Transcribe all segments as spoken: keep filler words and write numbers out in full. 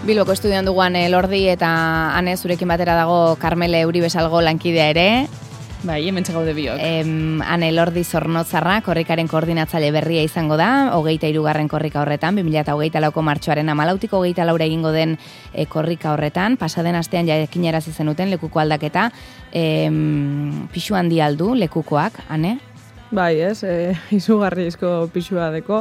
Bilboko estudioan duguan Elordi eta Ane zurekin batera dago Karmele Uribesalgo lankidea ere. Bai, hementxe gaude biok. Em, Ane Elordi Zornotzarra, korrikaren koordinatzaile berria izango da, hogeita hirugarren korrika horretan, bi mila hogeita lauko martxoaren hamalautiko hogeita laura egingo den e, korrika horretan, pasaden astean jakinarazi zenuten lekuko aldaketa, em, pixu handi aldu lekukoak, Ane? Bai, ez, e, izugarrizko pixua deko.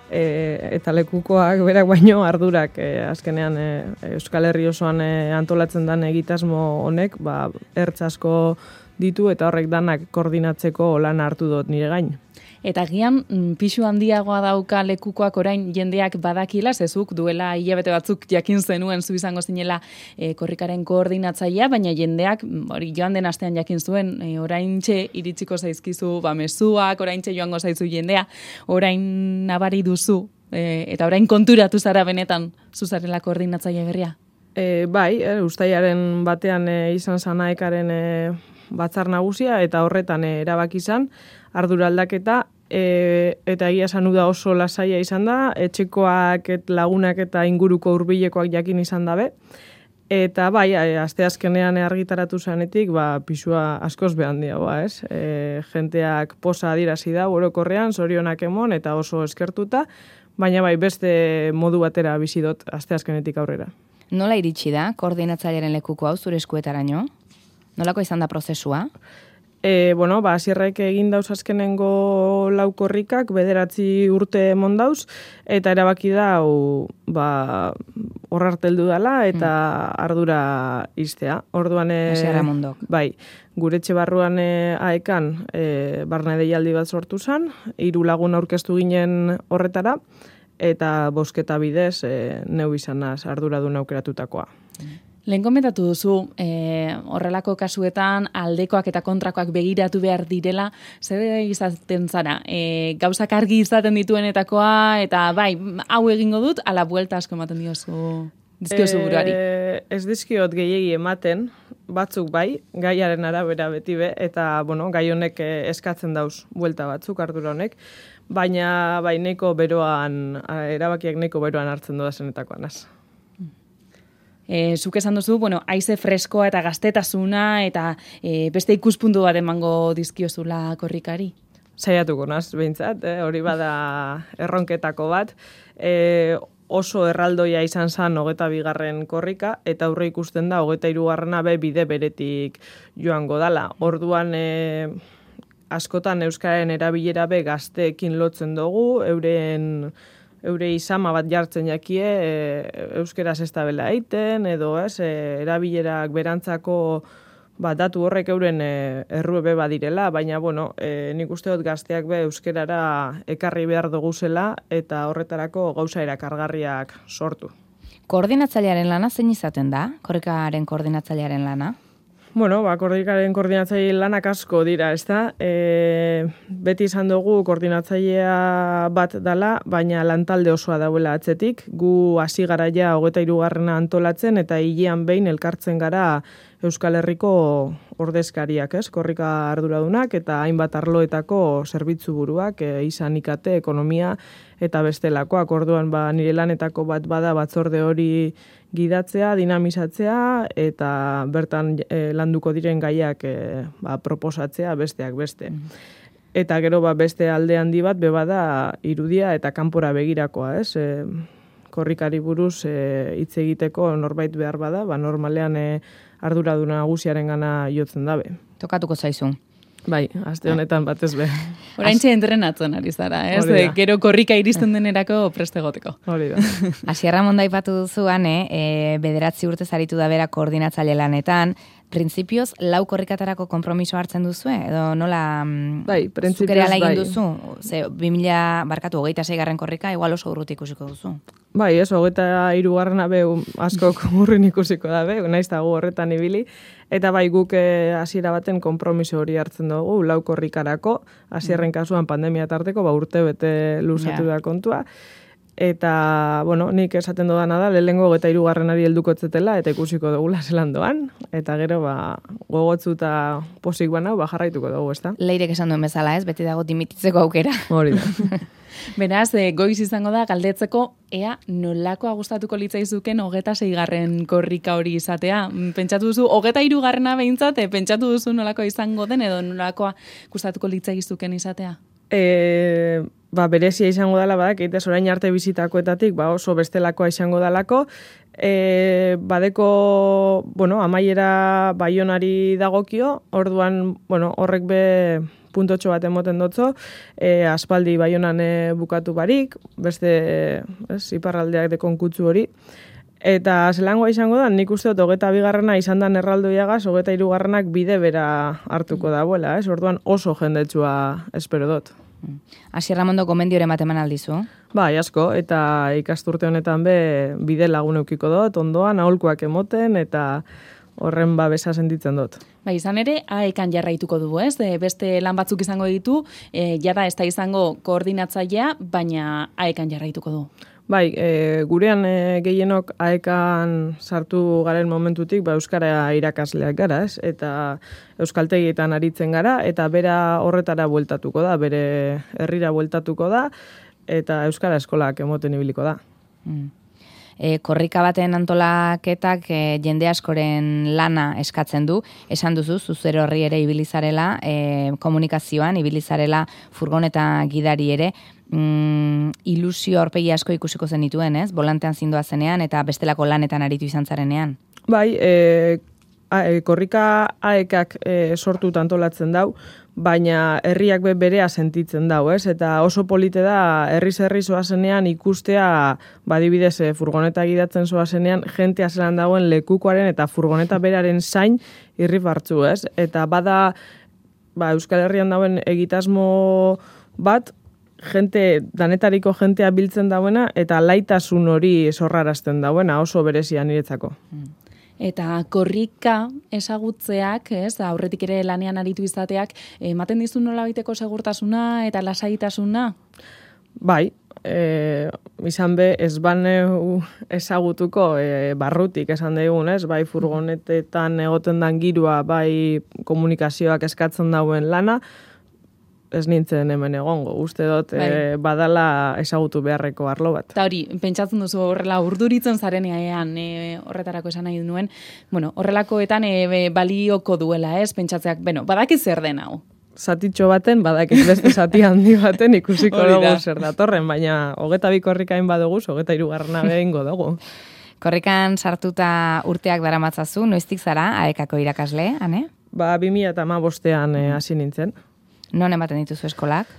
E, eta lekukoak berak baino ardurak e, azkenean e, Euskal Herri osoan e, antolatzen den egitasmo honek ba, ertz asko ditu eta horrek danak koordinatzeko lan hartu dut nire gain. Eta gian pixu handiagoa dauka lekukoak orain jendeak badakila, zezuk duela hilabete batzuk jakin zenuen zu izango zinela e, korrikaren koordinatzailea, baina jendeak hori joan den astean jakin zuen e, oraintxe iritsiko zaizkizu ba mezuak, oraintxe joango zaizu jendea, orain nabari duzu e, eta orain konturatu zara benetan zuzarela koordinatzaile berria. E, bai, e, ustailaren batean e, izan zanaekaren e, batzar nagusia eta horretan e, erabaki izan ardura aldaketa e, eta egia esan da oso lasaia izan da, etxekoak et lagunak eta inguruko hurbilekoak jakin izan dabe. Eta bai, asteazkenean argitaratu zanetik, ba, pisua askoz behandiagoa, ez? E, jenteak posa adierazi da, orokorrean, zorionak emon eta oso eskertuta, baina bai, beste modu batera bizi dut asteazkenetik aurrera. Nola iritsi da koordinatzailearen lekuko hau zure eskuetaraino? Nolako izan da prozesua? E, bueno, ba, asierrek egin dauz azkenengo lau korrikak, bederatzi urte emon dauz, eta erabaki da, ba, horrarteldu dela, eta mm. ardura iztea. Orduan, e, Asierra Mundok. Bai, gure etxe barruan e, aekan, e, barne deialdi bat sortu zen, hiru lagun aurkeztu ginen horretara, eta bosketa bidez, e, neu izanaz arduradun aukeratutakoa. Mm. Lehen komentatu duzu, e, horrelako kasuetan aldekoak eta kontrakoak begiratu behar direla, zer izaten zara, e, gauzak argi izaten dituenetakoa, eta bai, hau egingo dut, ala buelta asko ematen diozu, dizkiozu buruari. E, ez dizkiot gehiegi ematen, batzuk bai, gaiaren arabera beti be, eta bueno, gai honek eskatzen dauz buelta batzuk, ardura honek, baina bai neko beroan, erabakiak neko beroan hartzen doa zenetakoan az. E, zuk esan duzu, bueno, haize freskoa eta gaztetasuna eta e, beste ikuspuntu bat emango dizkiozula korrikari. Saiatuko naz, behintzat, eh? Hori bada erronketako bat. E, oso erraldoia izan zan hogeta bigarren korrika, eta aurre ikusten da hogeta hirugarrena be bide beretik joango dala. Orduan, e, askotan Euskararen erabilera be gazteekin lotzen dugu, euren... eure izama bat jartzen jakie, e, euskeraz ez da bela eiten, edo ez, e, erabilerak berantzako ba, datu horrek euren e, errube badirela, baina bueno, e, nik uste dut gazteak be euskerara ekarri behar dugu zela, eta horretarako gauza erakargarriak sortu. Koordinatzailearen lana zein izaten da? Korrikaren koordinatzailearen lana? Bueno, ba, korrikaren koordinatzaile lanak asko dira, ezta? E, beti izan dugu koordinatzailea bat dala, baina lantalde osoa dauela atzetik. Gu hasi gara ja hogeta hirugarrena antolatzen eta hilean behin elkartzen gara Euskal Herriko ordezkariak, ez? Korrika arduradunak eta hainbat arloetako zerbitzu buruak, e, izan ikate, ekonomia eta bestelakoak. Orduan ba, nire lanetako bat bada batzorde hori gidatzea, dinamizatzea eta bertan e, landuko diren gaiak e, ba, proposatzea besteak beste. Mm. Eta gero ba, beste alde handi bat bebada irudia eta kanpora begirakoa, ez? E, korrikari buruz e, hitz egiteko norbait behar bada, ba, normalean e, arduraduna nagusiaren gana jotzen dabe. Tokatuko zaizu. Bai, aste honetan batez be. Oraintxe entrenatzen ari zara, ez? E, gero korrika iristen denerako preste goteko. Hori da. Asierra Monda aipatu duzuan, eh, bederatzi urte zaritu da bera koordinatzaile lanetan, printzipioz lau korrikatarako konpromiso hartzen duzu, edo nola bai, zuk ere ala egin duzu? Ze, bi mila, barkatu, hogeita seigarren korrika, igual oso urruti ikusiko duzu. Bai, ez, hogeita hirugarrena be askok urrin ikusiko da be, naiz da gu horretan ibili. Eta bai, guk hasiera baten konpromiso hori hartzen dugu, lau korrikarako, hasierren kasuan pandemia tarteko, ba urte bete luzatu yeah. da kontua. eta, bueno, nik esaten dodana da, lehengo hogeita hirugarrenari heldukotzetela, eta ikusiko dugula zelan doan, eta gero, ba, gogotzu eta posik banau, ba, jarraituko dugu, ezta? Leirek esan duen bezala, ez? Beti dago dimititzeko aukera. Hori da. Beraz, e, goiz izango da, galdetzeko, ea nolakoa gustatuko litzaizuken hogeta seigarren korrika hori izatea. Pentsatu duzu, hogeta hirugarrena behintzat, e, pentsatu duzu nolakoa izango den, edo nolakoa gustatuko litzaizuken izatea? E, ba, berezia izango dela, badak, eitez orain arte bizitakoetatik, ba, oso bestelakoa izango dalako, e, badeko, bueno, amaiera Baionari dagokio, orduan, bueno, horrek be puntotxo bat emoten dotzo, e, aspaldi Baionan e, bukatu barik, beste, ez, iparraldeak dekonkutzu hori, eta zelangoa izango da, nik uste dut hogeta bigarrena izan da erraldoiagaz, hogeta hirugarrenak bide bera hartuko dagoela, ez? Orduan oso jendetsua espero dut. Hasi Ramondo gomendioren bat eman aldizu? Bai, asko, eta ikasturte honetan be bide lagun eukiko dut, ondoan, aholkuak emoten, eta horren babesa sentitzen dut. Ba, izan ere, aekan jarraituko du, ez? E, beste lan batzuk izango ditu, e, jada ez da izango koordinatzailea, baina aekan jarraituko du. Bai, e, gurean e, gehienok aekan sartu garen momentutik, ba, euskara irakasleak gara, ez? Eta euskaltegietan aritzen gara, eta bera horretara bueltatuko da, bere herrira bueltatuko da, eta euskara eskolak emoten ibiliko da. Mm. E, korrika baten antolaketak e, jende askoren lana eskatzen du, esan duzu, zuzero horri ere ibilizarela, e, komunikazioan ibilizarela furgoneta gidari ere, mm, ilusio aurpegi asko ikusiko zen dituen, ez? Bolantean zindoa zenean eta bestelako lanetan aritu izan zarenean. Bai, e, a, e, korrika aekak e, sortu antolatzen dau, baina herriak be berea sentitzen dau, ez? Eta oso polite da herriz herri zoazenean ikustea, badibidez, e, furgoneta gidatzen zoazenean, jentea zelan dagoen lekukoaren eta furgoneta beraren zain irrif hartzu, ez? Eta bada, ba, Euskal Herrian dauen egitasmo bat, jente, danetariko jentea biltzen dauena, eta laitasun hori zorrarazten dauena, oso berezia niretzako. Eta korrika ezagutzeak, ez, aurretik ere lanean aritu izateak, ematen dizu nolabaiteko segurtasuna eta lasaitasuna? Bai, e, izan be, ez baneu ezagutuko e, barrutik esan dugun, ez, bai furgonetetan egoten dan girua, bai komunikazioak eskatzen dauen lana, ez nintzen hemen egongo. Uste dut e, badala ezagutu beharreko arlo bat. Eta hori, pentsatzen duzu horrela urduritzen zarenean e, horretarako esan nahi nuen, bueno, horrelakoetan e, balioko duela, ez? Pentsatzeak, bueno, badakiz zer den hau. Zatitxo baten, badakiz beste zati handi baten ikusiko dugu zer datorren, baina hogeta bi korrikain badugu, hogeta hirugarrena behingo dugu. Korrikan sartuta urteak daramatzazu, noiztik zara aekako irakasle, ane? Ba, bi mila eta hamabostean hasi nintzen. Non ematen dituzu eskolak?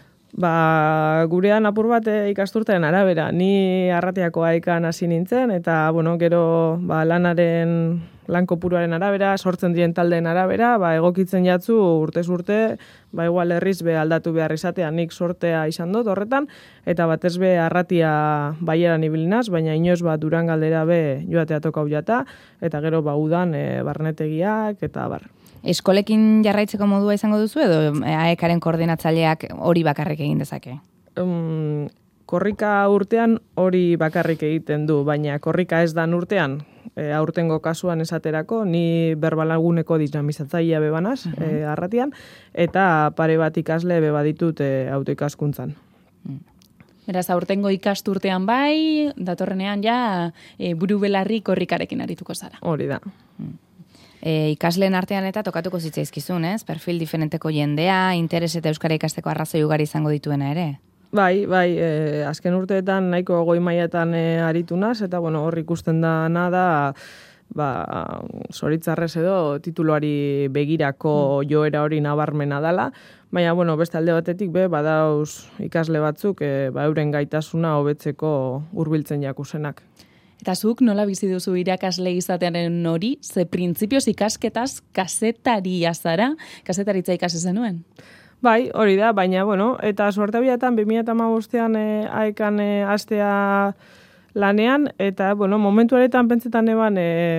Ba, gurean apur bat ikasturtean arabera. Ni arratiako aekan hasi nintzen, eta, bueno, gero ba, lanaren, lan kopuruaren arabera, sortzen diren taldeen arabera, ba, egokitzen jatzu urtez urte, ba, igual herriz be aldatu behar izatea, nik sortea izan dut horretan, eta batez be arratia baieran ibilinaz, baina inoz ba, Durangaldera be joatea tokau jata, eta gero ba, udan e, barnetegiak, eta bar. Eskolekin jarraitzeko modua izango duzu edo aekaren koordinatzaileak hori bakarrik egin dezake? Um, korrika urtean hori bakarrik egiten du, baina korrika ez dan urtean, e, aurtengo kasuan esaterako, ni berbalaguneko dinamizatzailea bebanaz, uh -huh. e, arratian, eta pare bat ikasle bebaditut e, autoikaskuntzan. Uh. Beraz, aurtengo ikasturtean bai, datorrenean ja e, buru belarri korrikarekin arituko zara. Hori da. Uh. E, ikasleen artean eta tokatuko zitzaizkizun, ez? Perfil diferenteko jendea, interes eta euskara ikasteko arrazoi ugari izango dituena ere? Bai, bai, e, azken urteetan nahiko goi mailatan e, aritu naz, eta bueno, hor ikusten da nada, ba, zoritzarrez edo tituluari begirako joera hori nabarmena dala, baina, bueno, beste alde batetik be, badauz ikasle batzuk, e, ba, euren gaitasuna hobetzeko hurbiltzen jakusenak. Eta zuk nola bizi duzu irakasle izatearen hori, ze printzipioz ikasketaz kasetaria zara, kasetaritza ikasi zenuen? Bai, hori da, baina, bueno, eta suerte biatan, bi mila hamabostean e, aekan e, astea lanean, eta, bueno, momentu aretan pentsetan eban, e,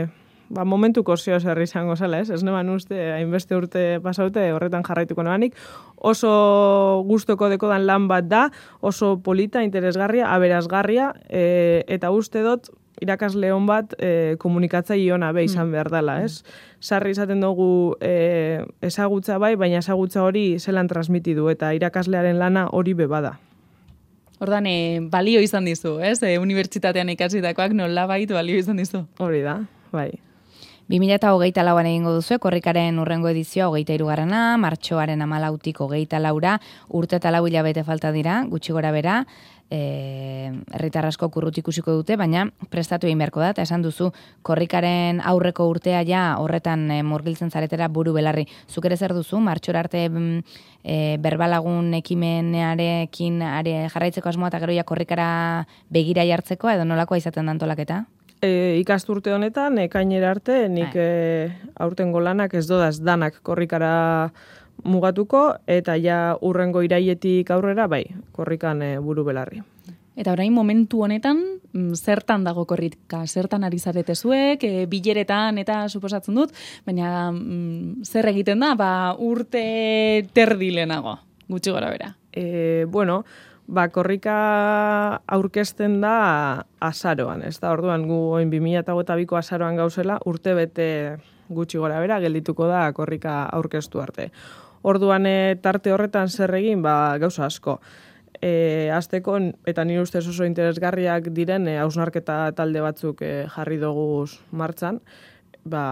ba, momentuko zeo zer izango zela, ez? Ez neban uste, hainbeste urte pasaute, horretan jarraituko nebanik. Oso gustoko dekodan lan bat da, oso polita, interesgarria, aberazgarria, e, eta uste dut, irakasle hon bat e, komunikatzaile ona be izan behar dela, ez? Sarri izaten dugu e, ezagutza bai, baina ezagutza hori zelan transmitidu, eta irakaslearen lana hori be bada. Ordan, e, balio izan dizu, ez? E, unibertsitatean ikasitakoak nolabait balio izan dizu. Hori da, bai. bi mila hogeita lauan egingo duzu, korrikaren urrengo edizioa hogeita hirugarrena, martxoaren hamalautik hogeita laura, urte eta lau hilabete falta dira, gutxi gora bera, e, herritar asko kurrut ikusiko dute, baina prestatu egin beharko da, eta esan duzu, korrikaren aurreko urtea ja horretan e, murgiltzen zaretera buru belarri. Zuk ere zer duzu, martxora arte e, berbalagun ekimenarekin are jarraitzeko asmoa eta gero ja korrikara begira jartzeko, edo nolakoa izaten da antolaketa? E, ikasturte honetan, ekainera arte, nik e, aurtengo lanak ez dodaz danak korrikara mugatuko, eta ja urrengo iraietik aurrera, bai, korrikan e, buru belarri. Eta orain momentu honetan, zertan dago korrika? Zertan ari zarete zuek, e, bileretan eta suposatzen dut, baina mm, zer egiten da, ba, urte terdi lehenago, gutxi gora bera. E, bueno, ba, korrika aurkezten da azaroan, ez da, orduan gu oin bi mila hogeita biko azaroan gauzela, urte bete gutxi gora bera, geldituko da korrika aurkeztu arte. Orduan e, tarte horretan zer egin, ba, gauza asko. E, azteko, eta nire ustez oso interesgarriak diren, e, hausnarketa talde batzuk e, jarri dugu martxan, ba,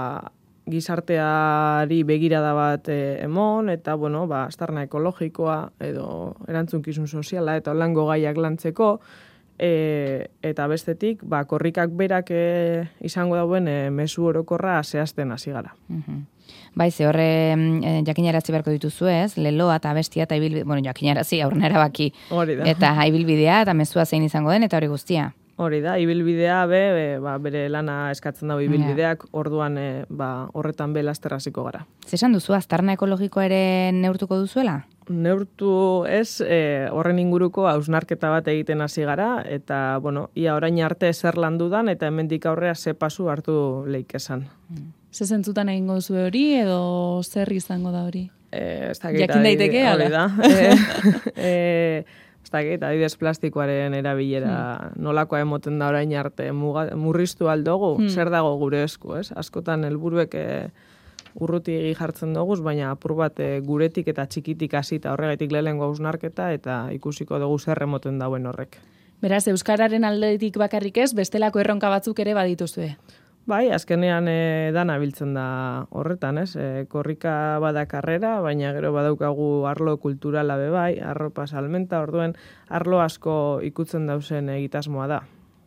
gizarteari begirada bat e, emon, eta, bueno, ba, aztarna ekologikoa, edo erantzunkizun soziala, eta holango gaiak lantzeko, e, eta bestetik, ba, korrikak berak e, izango dauen e, mezu orokorra zehazten hasi gara. Mm-hmm. Bai, ze horre e, jakinarazi beharko dituzu ez, leloa eta bestia eta ibilbidea, bueno, jakinarazi aurren erabaki, eta ibilbidea eta mezua zein izango den, eta hori guztia. Hori da, ibilbidea be, be ba, bere lana eskatzen dago ibilbideak, yeah. Orduan e, ba, horretan be lasterraziko gara. Zesan duzu, aztarna ekologiko ere neurtuko duzuela? Neurtu ez, e, horren inguruko hausnarketa bat egiten hasi gara, eta, bueno, ia orain arte zer lan dudan, eta hemendik aurrea ze pasu hartu leik esan. Mm. Ze zentzutan egingo duzu hori, edo zer izango da hori? E, Jakin daiteke, hori da. e, e, Ez dakit, adibidez plastikoaren erabilera hmm. nolakoa emoten da orain arte muga, murriztu aldogu, hmm. zer dago gure esku, ez? Askotan helburuek e, urruti jartzen dugu, baina apur bat e, guretik eta txikitik hasita horregatik lehengo hausnarketa eta ikusiko dugu zer emoten dauen horrek. Beraz, euskararen aldetik bakarrik ez, bestelako erronka batzuk ere badituzue. Bai, azkenean e, dana biltzen da horretan, ez? E, korrika bada karrera, baina gero badaukagu arlo kulturala be bai, arropa salmenta, orduen arlo asko ikutzen dauzen egitasmoa da.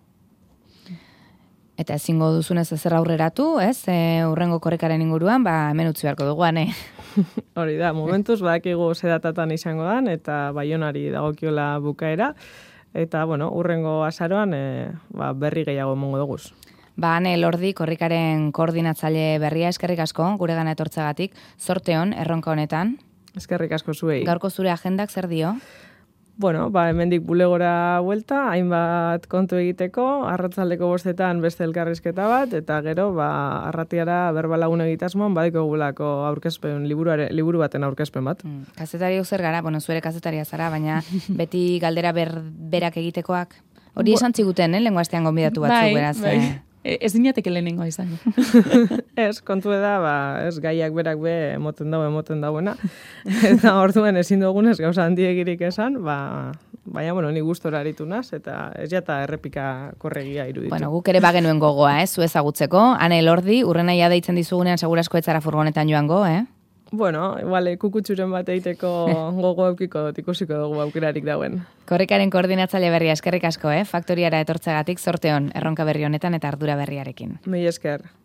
Eta ezingo duzunez ezer aurreratu, ez? E, urrengo korrikaren inguruan, ba, hemen utzi beharko duguan, eh? Hori da, momentuz badakigu zedatatan izango dan, eta Baionari dagokiola bukaera, eta, bueno, urrengo azaroan e, ba, berri gehiago emongo duguz. Ba, Ane Elordi, korrikaren koordinatzaile berria, eskerrik asko, gure gana etortzagatik, zorteon, erronka honetan. Eskerrik asko zuei. Gaurko zure agendak zer dio? Bueno, ba, hemendik bulegora buelta, hainbat kontu egiteko, arratzaldeko bostetan beste elkarrizketa bat, eta gero, ba, arratiara berbalagun egitasmoan, badiko gulako aurkezpen, liburuare, liburu baten aurkezpen bat. Mm, kazetari zer gara, bueno, zuere kazetaria zara, baina beti galdera ber, berak egitekoak. Hori esan ziguten, eh, lenguaztean gonbidatu batzuk, bai, beraz. Bai. E, ez dinateke lehenengo izango. Ez, kontu da, ba, ez gaiak berak be emoten dago, emoten dagoena. Eta orduen ezin dugunez gauza handiegirik esan, ba, baina, bueno, ni gustora aritu naz, eta ez jata errepika korregia iruditu. Bueno, guk ere bagenuen gogoa, eh, zu ezagutzeko. Ane Elordi, urrenaia deitzen dizugunean segurasko etzara furgonetan joango, eh? Bueno, igual, kukutxuren bat egiteko gogo aukiko dut, ikusiko dugu aukerarik dauen. Korrikaren koordinatzaile berria eskerrik asko, eh? Faktoriara etortzagatik zorteon erronka berri honetan eta ardura berriarekin. Mila esker.